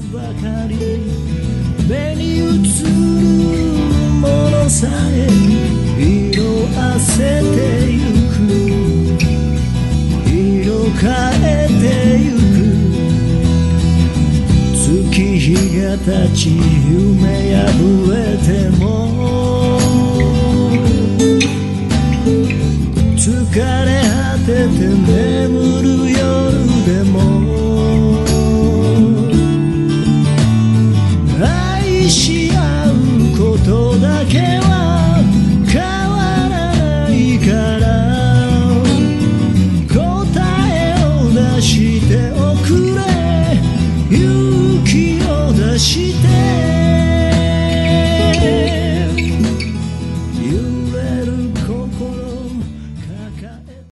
ばかり目に映るものさえ色あせてゆく色変えてゆく月日が経ち夢破れても疲れ果てて眠る夜でも愛し合うことだけは変わらないから答えを出して